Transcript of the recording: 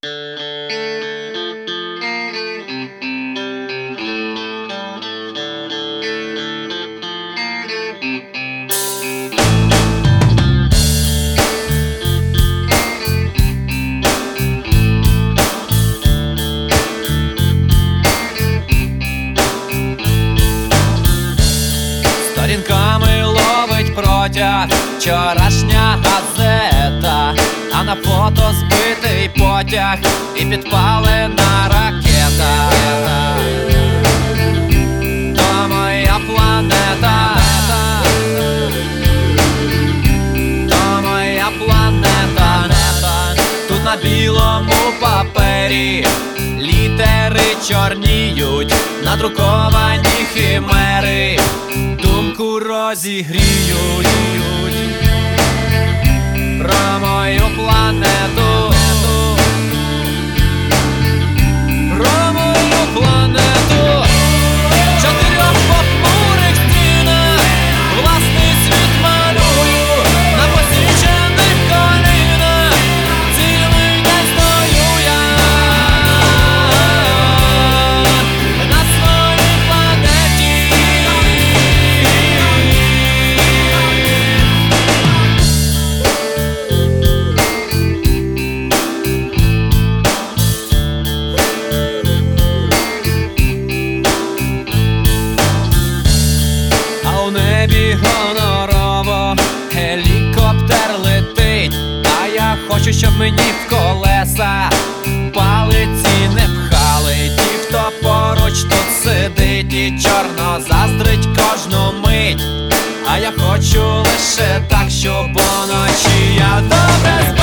Сторінками ловить протяг вчорашня газета, а на фото збитий потяг і підпалена ракета. То моя планета, то моя планета. Тут на білому папері літери чорніють, надруковані химери думку розігріють про мою планету, про мою планету. В чотирьох похмурих стінах власний світ малюю, на посічених колінах цілий день стою я на своїй планеті. А у небі гонорово гелікоптер летить, а я хочу, щоб мені в колеса палиці не пхали ті, хто поруч тут сидить і чорно заздрить кожну мить. А я хочу лише так, щоб уночі я добре